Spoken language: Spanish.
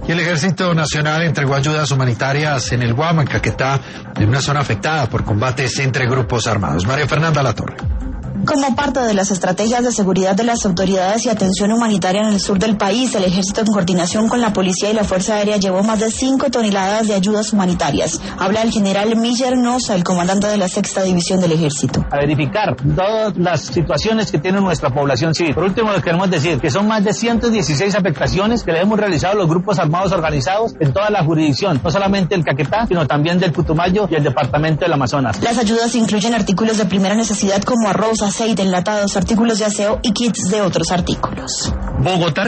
Y el Ejército Nacional entregó ayudas humanitarias en el Guama, en Caquetá, en una zona afectada por combates entre grupos armados. María Fernanda Latorre. Como parte de las estrategias de seguridad de las autoridades y atención humanitaria en el sur del país, el Ejército, en coordinación con la Policía y la Fuerza Aérea, llevó más de 5 toneladas de ayudas humanitarias. Habla el general Miller Nosa, el comandante de la 6ª División del Ejército. A verificar todas las situaciones que tiene nuestra población civil. Por último, les queremos decir que son más de 116 afectaciones que le hemos realizado a los grupos armados organizados en toda la jurisdicción, no solamente el Caquetá, sino también del Putumayo y el departamento del Amazonas. Las ayudas incluyen artículos de primera necesidad como arroz, aceite, enlatados, artículos de aseo y kits de otros artículos. Bogotá